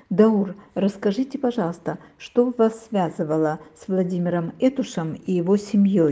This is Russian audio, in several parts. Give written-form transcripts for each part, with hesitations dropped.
Даур, расскажите, пожалуйста, что вас связывало с Владимиром Этушем и его семьей?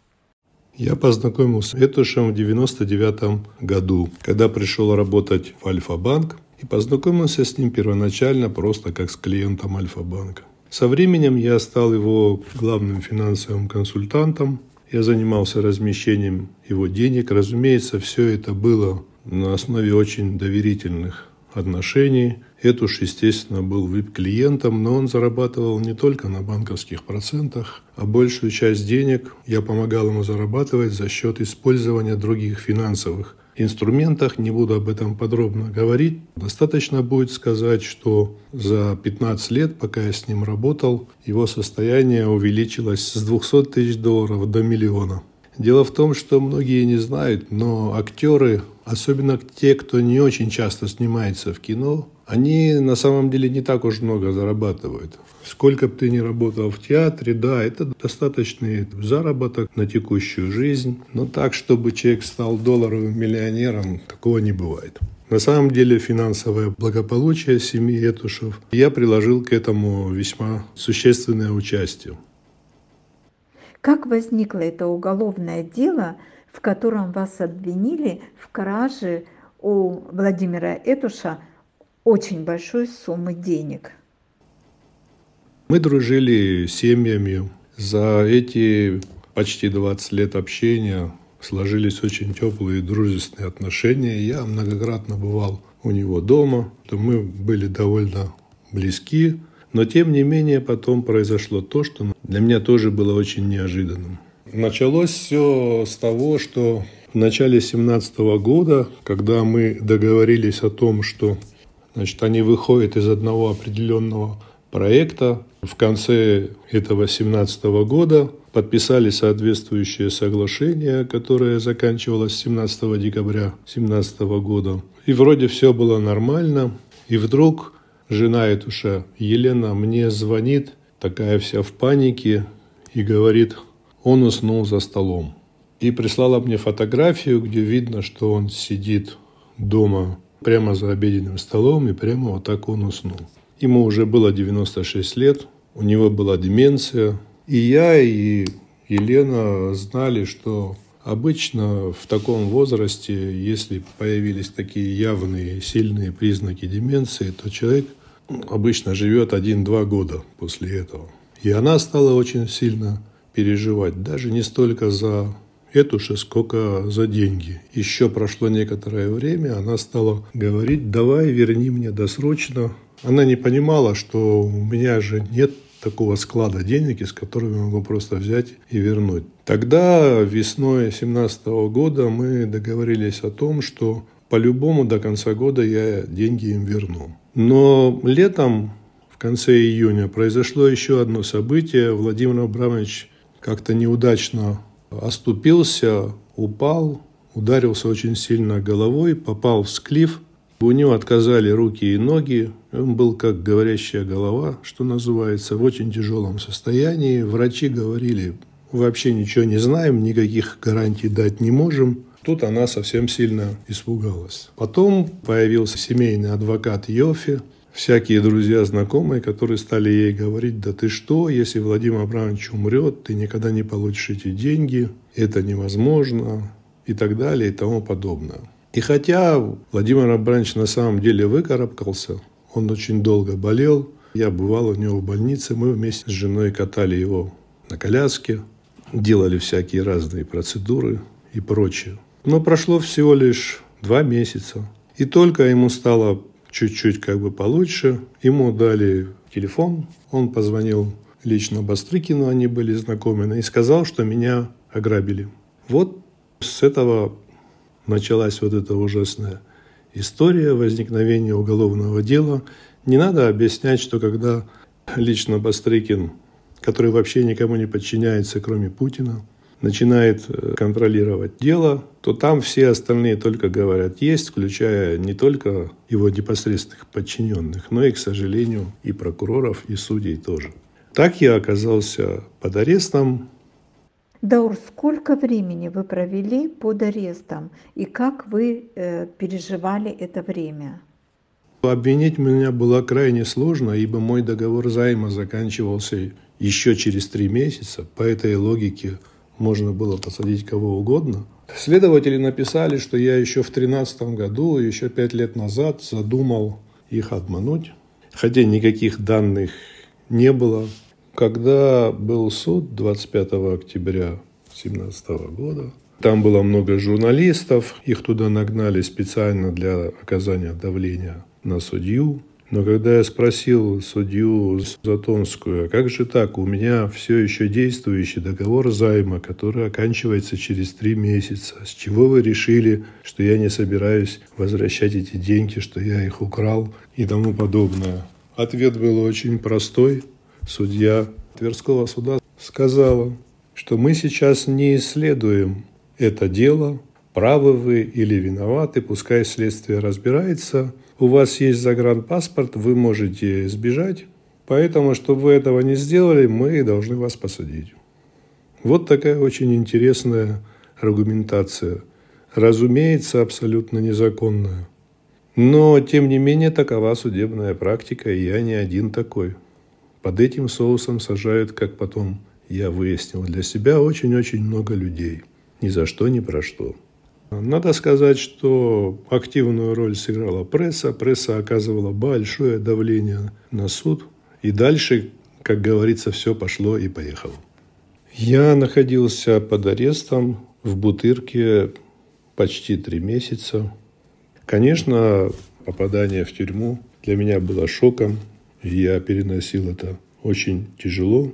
Я познакомился с Этушем в 99 году, когда пришел работать в Альфа-банк, и познакомился с ним первоначально просто как с клиентом Альфа-банка. Со временем я стал его главным финансовым консультантом. Я занимался размещением его денег. Разумеется, все это было на основе очень доверительных отношений. Этуш, естественно, был VIP-клиентом, но он зарабатывал не только на банковских процентах, а большую часть денег я помогал ему зарабатывать за счет использования других финансовых инструментов. Не буду об этом подробно говорить. Достаточно будет сказать, что за 15 лет, пока я с ним работал, его состояние увеличилось с 200 тысяч долларов до миллиона. Дело в том, что многие не знают, но актеры, особенно те, кто не очень часто снимается в кино, они на самом деле не так уж много зарабатывают. Сколько бы ты ни работал в театре, да, это достаточный заработок на текущую жизнь, но так, чтобы человек стал долларовым миллионером, такого не бывает. На самом деле финансовое благополучие семьи Этушев я приложил к этому весьма существенное участие. Как возникло это уголовное дело, в котором вас обвинили в краже у Владимира Этуша очень большой суммы денег? Мы дружили с семьями. За эти почти 20 лет общения сложились очень теплые дружественные отношения. Я многократно бывал у него дома, то мы были довольно близки. Но тем не менее потом произошло то, что для меня тоже было очень неожиданным. Началось все с того, что в начале 2017 года, когда мы договорились о том, что они выходят из одного определенного проекта, в конце этого 2017 года подписали соответствующее соглашение, которое заканчивалось 17 декабря 2017 года. И вроде все было нормально. И вдруг жена Этуша, Елена, мне звонит, такая вся в панике, и говорит, он уснул за столом. И прислала мне фотографию, где видно, что он сидит дома прямо за обеденным столом, и прямо вот так он уснул. Ему уже было 96 лет, у него была деменция. И я, и Елена знали, что обычно в таком возрасте, если появились такие явные сильные признаки деменции, то человек обычно живет 1-2 года после этого. И она стала очень сильно переживать, даже не столько за Этуша, сколько за деньги. Еще прошло некоторое время, она стала говорить, давай верни мне досрочно. Она не понимала, что у меня же нет такого склада денег, из которого я могу просто взять и вернуть. Тогда весной 2017 года мы договорились о том, что по-любому до конца года я деньги им верну. Но летом, в конце июня, произошло еще одно событие. Владимир Абрамович как-то неудачно оступился, упал, ударился очень сильно головой, попал в склиф. У него отказали руки и ноги. Он был как говорящая голова, что называется, в очень тяжелом состоянии. Врачи говорили, вообще ничего не знаем, никаких гарантий дать не можем. Тут она совсем сильно испугалась. Потом появился семейный адвокат Йофи, всякие друзья, знакомые, которые стали ей говорить, да ты что, если Владимир Абрамович умрет, ты никогда не получишь эти деньги, это невозможно и так далее и тому подобное. И хотя Владимир Абрамович на самом деле выкарабкался, он очень долго болел, я бывал у него в больнице, мы вместе с женой катали его на коляске, делали всякие разные процедуры и прочее. Но прошло всего лишь 2 месяца. И только ему стало чуть-чуть получше, ему дали телефон, он позвонил лично Бастрыкину, они были знакомы, и сказал, что меня ограбили. Вот с этого началась вот эта ужасная история возникновения уголовного дела. Не надо объяснять, что когда лично Бастрыкин, который вообще никому не подчиняется, кроме Путина, начинает контролировать дело, то там все остальные только говорят «есть», включая не только его непосредственных подчиненных, но и, к сожалению, и прокуроров, и судей тоже. Так я оказался под арестом. Даур, сколько времени вы провели под арестом и как вы переживали это время? Обвинить меня было крайне сложно, ибо мой договор займа заканчивался еще через 3 месяца. По этой логике можно было посадить кого угодно. Следователи написали, что я еще в 2013 году, еще 5 лет назад задумал их обмануть, хотя никаких данных не было. Когда был суд 25 октября 2017 года, там было много журналистов, их туда нагнали специально для оказания давления на судью. Но когда я спросил судью Затонскую, а как же так, у меня все еще действующий договор займа, который оканчивается через 3 месяца. С чего вы решили, что я не собираюсь возвращать эти деньги, что я их украл и тому подобное? Ответ был очень простой. Судья Тверского суда сказала, что мы сейчас не исследуем это дело, правы вы или виноваты, пускай следствие разбирается. У вас есть загранпаспорт, вы можете сбежать, поэтому, чтобы вы этого не сделали, мы должны вас посадить. Вот такая очень интересная аргументация. Разумеется, абсолютно незаконная. Но, тем не менее, такова судебная практика, и я не один такой. Под этим соусом сажают, как потом я выяснил для себя, очень-очень много людей. Ни за что, ни про что. Надо сказать, что активную роль сыграла пресса. Пресса оказывала большое давление на суд. И дальше, как говорится, все пошло и поехало. Я находился под арестом в Бутырке почти 3 месяца. Конечно, попадание в тюрьму для меня было шоком. Я переносил это очень тяжело.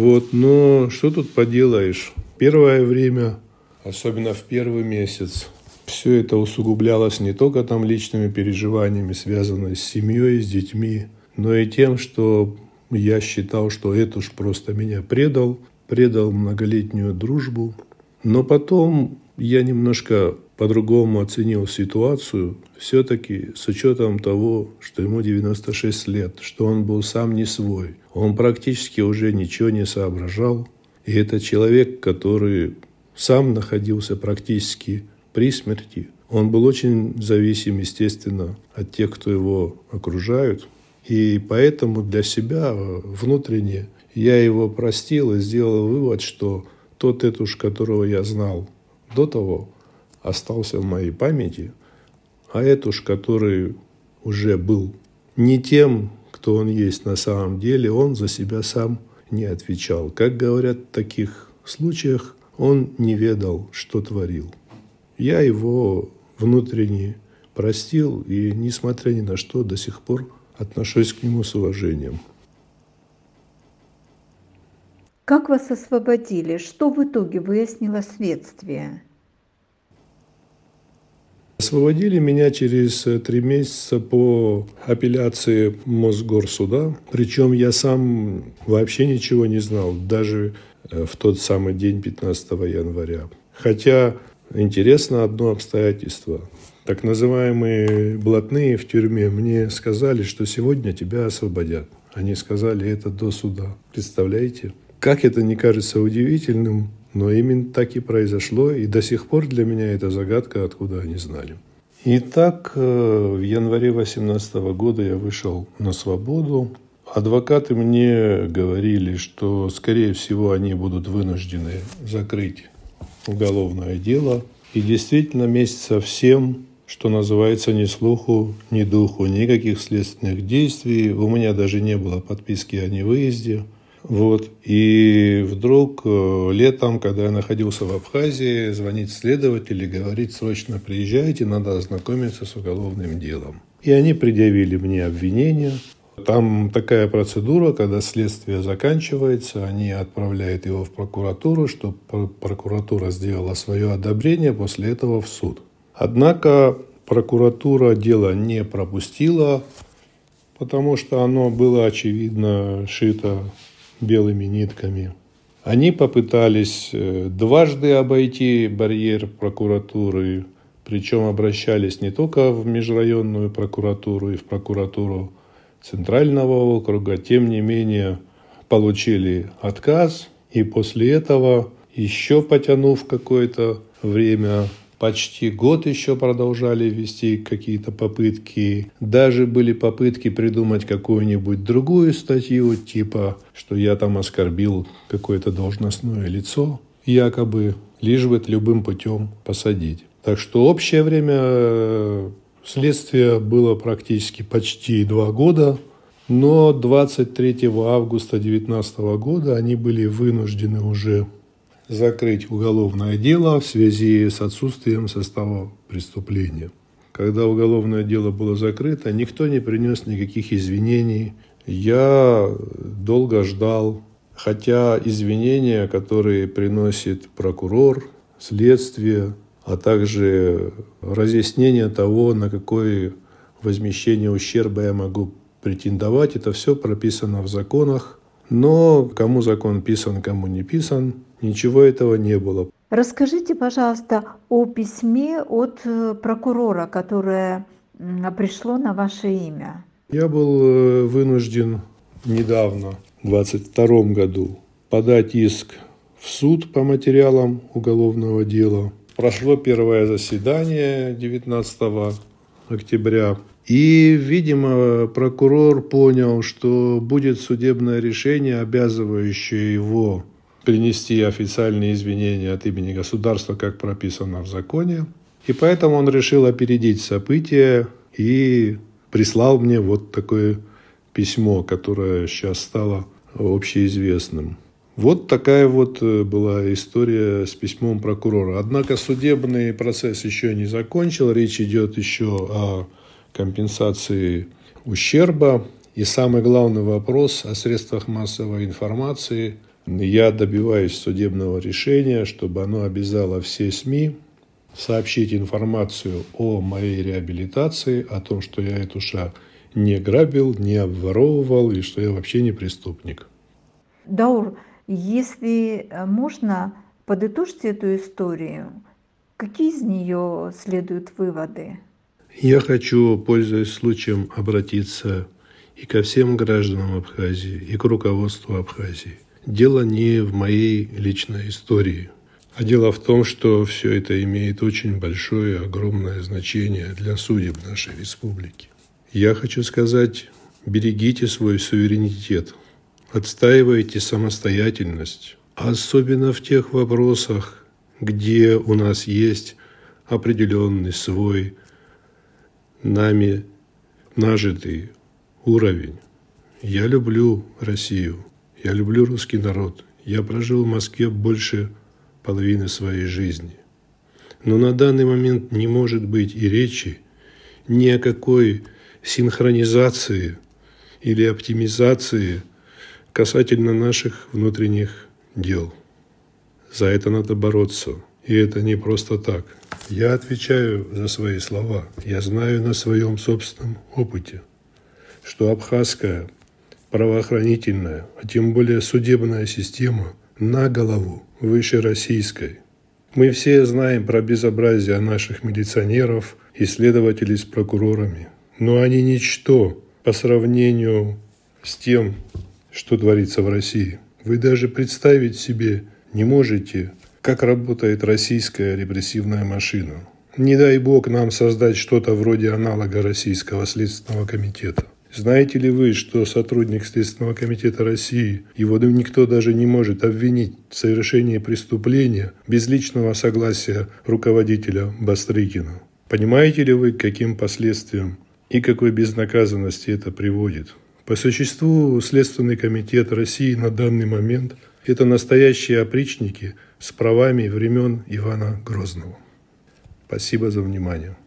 Но что тут поделаешь? Первое время, особенно в первый месяц, все это усугублялось не только там личными переживаниями, связанными с семьей, с детьми, но и тем, что я считал, что Этуш просто меня предал многолетнюю дружбу. Но потом я немножко по-другому оценил ситуацию, все-таки с учетом того, что ему 96 лет, что он был сам не свой. Он практически уже ничего не соображал. И это человек, который сам находился практически при смерти. Он был очень зависим, естественно, от тех, кто его окружают. И поэтому для себя внутренне я его простил и сделал вывод, что тот Этуш, которого я знал до того, остался в моей памяти, а Этуш, который уже был не тем, кто он есть на самом деле, он за себя сам не отвечал. Как говорят в таких случаях, он не ведал, что творил. Я его внутренне простил и, несмотря ни на что, до сих пор отношусь к нему с уважением. Как вас освободили? Что в итоге выяснило следствие? Освободили меня через 3 месяца по апелляции Мосгорсуда. Причем я сам вообще ничего не знал, даже в тот самый день, 15 января. Хотя интересно одно обстоятельство. Так называемые блатные в тюрьме мне сказали, что сегодня тебя освободят. Они сказали это до суда. Представляете? Как это не кажется удивительным, но именно так и произошло, и до сих пор для меня это загадка, откуда они знали. Итак, в январе 2018 года я вышел на свободу. Адвокаты мне говорили, что, скорее всего, они будут вынуждены закрыть уголовное дело. И действительно, месяцев 7, что называется, ни слуху, ни духу, никаких следственных действий. У меня даже не было подписки о невыезде. И вдруг летом, когда я находился в Абхазии, звонит следователь и говорит: срочно приезжайте, надо ознакомиться с уголовным делом. И они предъявили мне обвинение. Там такая процедура, когда следствие заканчивается, они отправляют его в прокуратуру, чтобы прокуратура сделала свое одобрение, после этого в суд. Однако прокуратура дело не пропустила, потому что оно было, очевидно, шито белыми нитками. Они попытались дважды обойти барьер прокуратуры, причем обращались не только в межрайонную прокуратуру и в прокуратуру Центрального округа, тем не менее получили отказ, и после этого, еще потянув какое-то время, Почти год еще продолжали вести какие-то попытки. Даже были попытки придумать какую-нибудь другую статью, типа, что я там оскорбил какое-то должностное лицо, якобы, лишь бы любым путем посадить. Так что общее время следствия было практически почти 2 года, но 23 августа 2019 года они были вынуждены уже закрыть уголовное дело в связи с отсутствием состава преступления. Когда уголовное дело было закрыто, никто не принес никаких извинений. Я долго ждал, хотя извинения, которые приносит прокурор, следствие, а также разъяснение того, на какое возмещение ущерба я могу претендовать, это все прописано в законах. Но кому закон писан, кому не писан, ничего этого не было. Расскажите, пожалуйста, о письме от прокурора, которое пришло на ваше имя. Я был вынужден недавно, в 2022 году, подать иск в суд по материалам уголовного дела. Прошло первое заседание 19 октября. И, видимо, прокурор понял, что будет судебное решение, обязывающее его принести официальные извинения от имени государства, как прописано в законе. И поэтому он решил опередить события и прислал мне вот такое письмо, которое сейчас стало общеизвестным. Вот такая вот была история с письмом прокурора. Однако судебный процесс еще не закончил. Речь идет еще о компенсации ущерба. И самый главный вопрос о средствах массовой информации. Я добиваюсь судебного решения, чтобы оно обязало все СМИ сообщить информацию о моей реабилитации, о том, что я Этуша не грабил, не обворовывал и что я вообще не преступник. Даур, если можно, подытожьте эту историю. Какие из нее следуют выводы? Я хочу, пользуясь случаем, обратиться и ко всем гражданам Абхазии, и к руководству Абхазии. Дело не в моей личной истории, а дело в том, что все это имеет очень большое, огромное значение для судеб нашей республики. Я хочу сказать, берегите свой суверенитет, отстаивайте самостоятельность, особенно в тех вопросах, где у нас есть определенный свой нами нажитый уровень. Я люблю Россию, я люблю русский народ. Я прожил в Москве больше половины своей жизни. Но на данный момент не может быть и речи ни о какой синхронизации или оптимизации касательно наших внутренних дел. За это надо бороться. И это не просто так. Я отвечаю за свои слова. Я знаю на своем собственном опыте, что абхазская правоохранительная, а тем более судебная система на голову выше российской. Мы все знаем про безобразие наших милиционеров и следователей с прокурорами, но они ничто по сравнению с тем, что творится в России. Вы даже представить себе не можете, как работает российская репрессивная машина. Не дай бог нам создать что-то вроде аналога Российского следственного комитета. Знаете ли вы, что сотрудник Следственного комитета России, его никто даже не может обвинить в совершении преступления без личного согласия руководителя Бастрыкина? Понимаете ли вы, к каким последствиям и какой безнаказанности это приводит? По существу Следственный комитет России на данный момент – это настоящие опричники с правами времен Ивана Грозного. Спасибо за внимание.